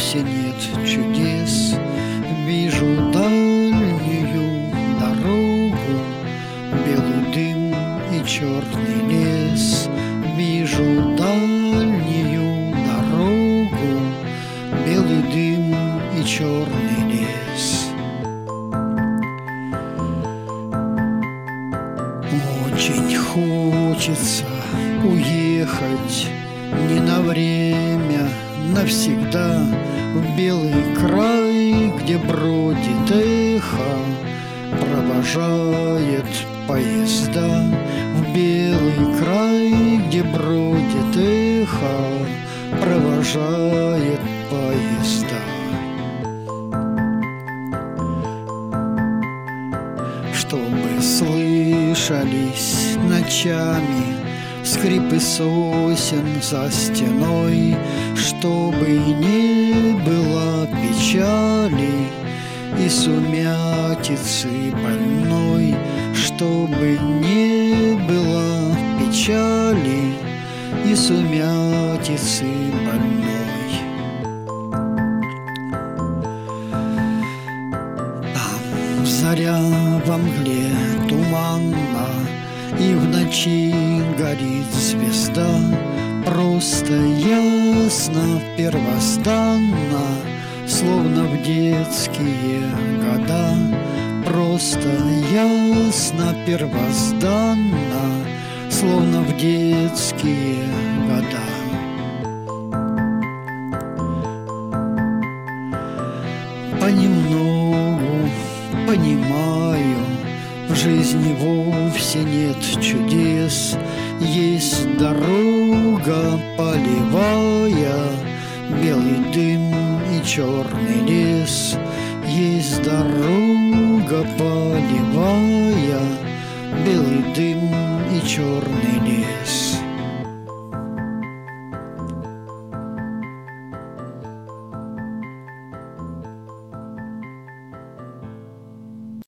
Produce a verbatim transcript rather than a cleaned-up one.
вовсе нет чудес. Вижу дальнюю дорогу, белый дым и черный лес. Вижу дальнюю дорогу, белый дым и черный лес. Очень хочется уехать не на время, навсегда в белый край, где бродит эхо, провожает поезда. В белый край, где бродит эхо, провожает поезда. Чтобы слышались ночами скрипы сосен за стеной, чтобы не было печали и сумятицы больной, чтобы не было печали и сумятицы больной. Там заря во мгле туманна, и в ночи горит звезда. Просто ясно, первозданно, словно в детские года. Просто ясно, первозданно, словно в детские года. Понемногу понимаю, в жизни вовсе нет чудес. Есть дорога полевая, белый дым и черный лес. Есть дорога полевая, белый дым и черный